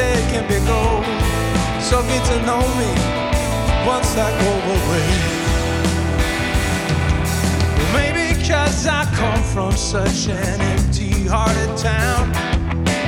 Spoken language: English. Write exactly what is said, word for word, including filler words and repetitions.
say can be gold. So get to know me once I go away. Maybe 'cause I come from such an empty-hearted town,